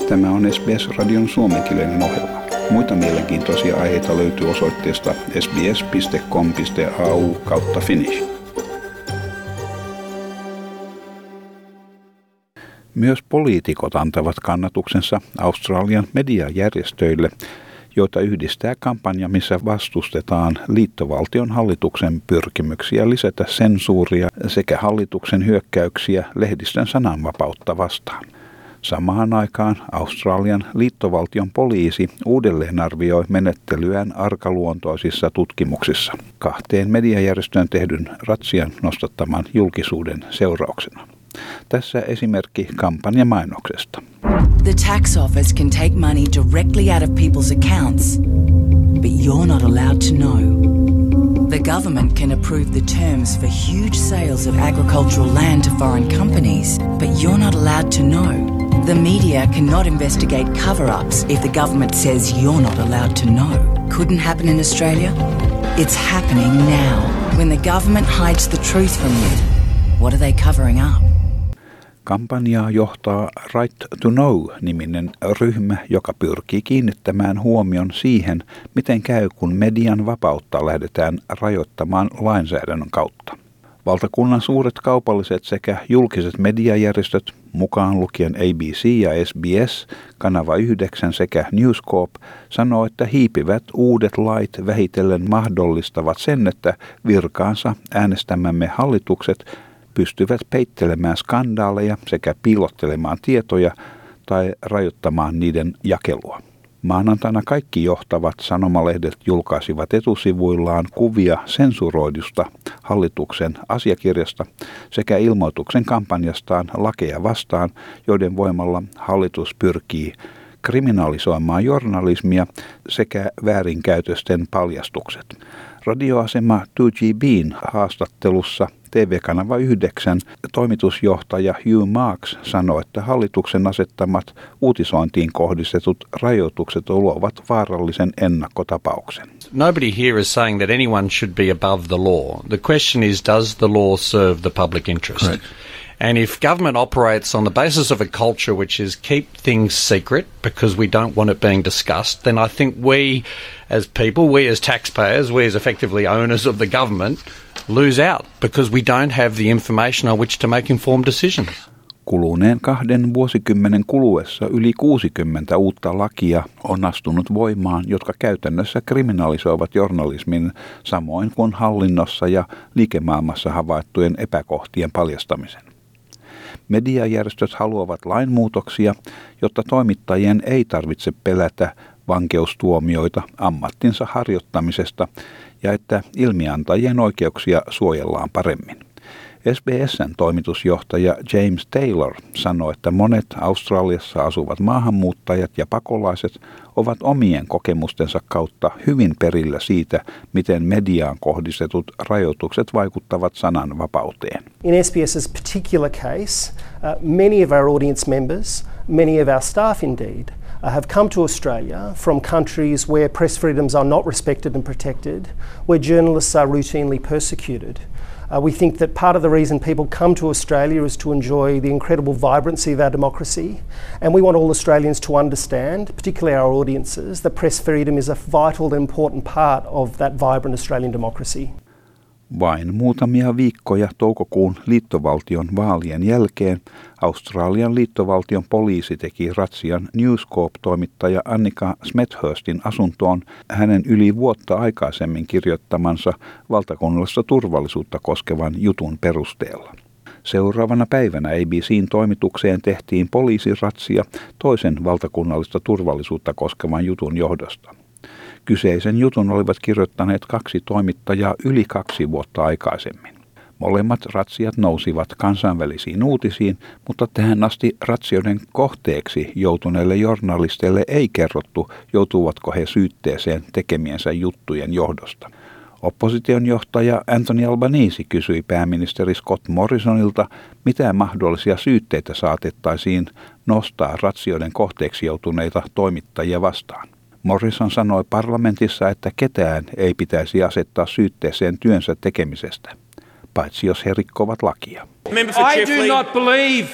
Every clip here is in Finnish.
Tämä on SBS-radion suomenkielinen ohjelma. Muita mielenkiintoisia aiheita löytyy osoitteesta sbs.com.au/finnish. Myös poliitikot antavat kannatuksensa Australian mediajärjestöille, joita yhdistää kampanja, missä vastustetaan liittovaltion hallituksen pyrkimyksiä lisätä sensuuria sekä hallituksen hyökkäyksiä lehdistön sananvapautta vastaan. Samaan aikaan Australian liittovaltion poliisi uudelleenarvioi menettelyään arkaluontoisissa tutkimuksissa 2 mediajärjestöön tehdyn ratsian nostattaman julkisuuden seurauksena. Tässä esimerkki kampanjamainoksesta. The tax office can take money directly out of people's accounts, but you're not allowed to know. The government can approve the terms for huge sales of agricultural land to foreign companies, but you're not allowed to know. The media cannot investigate cover-ups if the government says you're not allowed to know. Couldn't happen in Australia? It's happening now, when the government hides the truth from you. What are they covering up? Kampanjaa johtaa Right to Know-niminen ryhmä, joka pyrkii kiinnittämään huomion siihen, miten käy, kun median vapautta lähdetään rajoittamaan lainsäädännön kautta. Valtakunnan suuret kaupalliset sekä julkiset mediajärjestöt, mukaan lukien ABC ja SBS, Kanava 9 sekä News Corp, sanoo, että hiipivät uudet lait vähitellen mahdollistavat sen, että virkaansa äänestämämme hallitukset pystyvät peittelemään skandaaleja sekä piilottelemaan tietoja tai rajoittamaan niiden jakelua. Maanantaina kaikki johtavat sanomalehdet julkaisivat etusivuillaan kuvia sensuroidusta hallituksen asiakirjasta sekä ilmoituksen kampanjastaan lakeja vastaan, joiden voimalla hallitus pyrkii kriminalisoimaan journalismia sekä väärinkäytösten paljastukset. Radioasema 2GB:n haastattelussa TV-kanava 9 toimitusjohtaja Hugh Marks sanoi, että hallituksen asettamat uutisointiin kohdistetut rajoitukset luovat vaarallisen ennakkotapauksen. Nobody here is saying that anyone should be above the law. The question is, does the law serve the public interest? Right. And if government operates on the basis of a culture which is keep things secret because we don't want it being discussed, then I think we as people, we as taxpayers, we as effectively owners of the government lose out because we don't have the information on which to make informed decisions. Kuluneen 2 vuosikymmenen kuluessa yli 60 uutta lakia on astunut voimaan, jotka käytännössä kriminalisoivat journalismin samoin kuin hallinnossa ja liikemaailmassa havaittujen epäkohtien paljastamisen. Mediajärjestöt haluavat lainmuutoksia, jotta toimittajien ei tarvitse pelätä vankeustuomioita ammattinsa harjoittamisesta ja että ilmiantajien oikeuksia suojellaan paremmin. SBS:n toimitusjohtaja James Taylor sanoi, että monet Australiassa asuvat maahanmuuttajat ja pakolaiset ovat omien kokemustensa kautta hyvin perillä siitä, miten mediaan kohdistetut rajoitukset vaikuttavat sananvapauteen. In SBS's particular case, many of our audience members, many of our staff indeed, have come to Australia from countries where press freedoms are not respected and protected, where journalists are routinely persecuted. We think that part of the reason people come to Australia is to enjoy the incredible vibrancy of our democracy, and we want all Australians to understand, particularly our audiences, that press freedom is a vital and important part of that vibrant Australian democracy. Vain muutamia viikkoja toukokuun liittovaltion vaalien jälkeen Australian liittovaltion poliisi teki ratsian News Corp-toimittaja Annika Smethurstyn asuntoon hänen yli vuotta aikaisemmin kirjoittamansa valtakunnallista turvallisuutta koskevan jutun perusteella. Seuraavana päivänä ABC:n toimitukseen tehtiin poliisiratsia toisen valtakunnallista turvallisuutta koskevan jutun johdosta. Kyseisen jutun olivat kirjoittaneet 2 toimittajaa yli 2 vuotta aikaisemmin. Molemmat ratsiat nousivat kansainvälisiin uutisiin, mutta tähän asti ratsioiden kohteeksi joutuneille journalisteille ei kerrottu, joutuvatko he syytteeseen tekemiensä juttujen johdosta. Opposition johtaja Anthony Albanese kysyi pääministeri Scott Morrisonilta, mitä mahdollisia syytteitä saatettaisiin nostaa ratsioiden kohteeksi joutuneita toimittajia vastaan. Morrison sanoi parlamentissa, että ketään ei pitäisi asettaa syytteeseen työnsä tekemisestä, paitsi jos he rikkovat lakia. I do not believe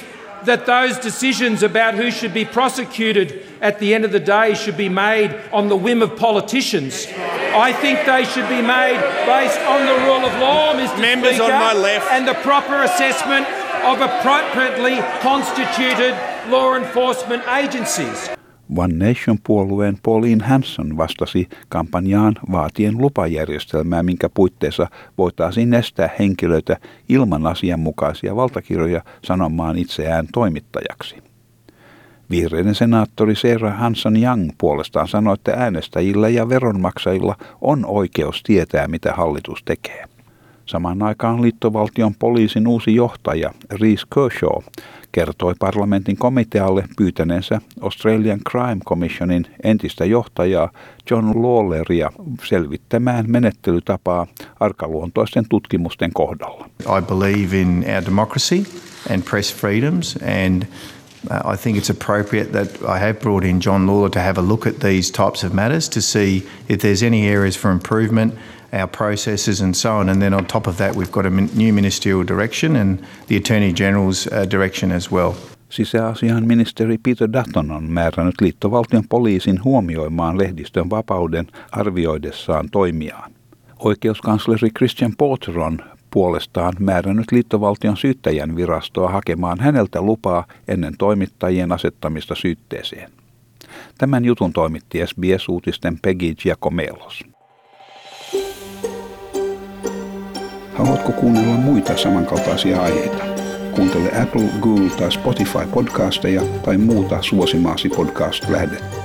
that those decisions about who should be prosecuted at the end of the day should be made on the whim of politicians. I think they should be made based on the rule of law, Mr. Members Speaker, on my left. and the proper assessment of appropriately constituted law enforcement agencies. One Nation-puolueen Pauline Hanson vastasi kampanjaan vaatien lupajärjestelmää, minkä puitteissa voitaisiin estää henkilöitä ilman asianmukaisia valtakirjoja sanomaan itseään toimittajaksi. Vihreiden senaattori Sarah Hanson-Young puolestaan sanoi, että äänestäjillä ja veronmaksajilla on oikeus tietää, mitä hallitus tekee. Samaan aikaan liittovaltion poliisin uusi johtaja Reece Kershaw kertoi parlamentin komitealle pyytäneensä Australian Crime Commissionin entistä johtajaa John Lawleria selvittämään menettelytapaa arkaluontoisten tutkimusten kohdalla. I believe in our democracy and press freedoms, and I think it's appropriate that I have brought in John Lawler to have a look at these types of matters to see if there's any areas for improvement, our processes and so on. And then on top of that, we've got a new ministerial direction and the Attorney General's direction as well. Sisäasiain ministeri Peter Dutton on määrännyt liittovaltion poliisin huomioimaan lehdistön vapauden arvioidessaan toimiaan. Oikeuskansleri Christian Porter on puolestaan määrännyt liittovaltion syyttäjän virastoa hakemaan häneltä lupaa ennen toimittajien asettamista syytteeseen. Tämän jutun toimitti SBS-uutisten Peggy Giacomelos. Haluatko kuunnella muita samankaltaisia aiheita? Kuuntele Apple, Google tai Spotify podcasteja tai muuta suosimaasi podcast-lähdettä.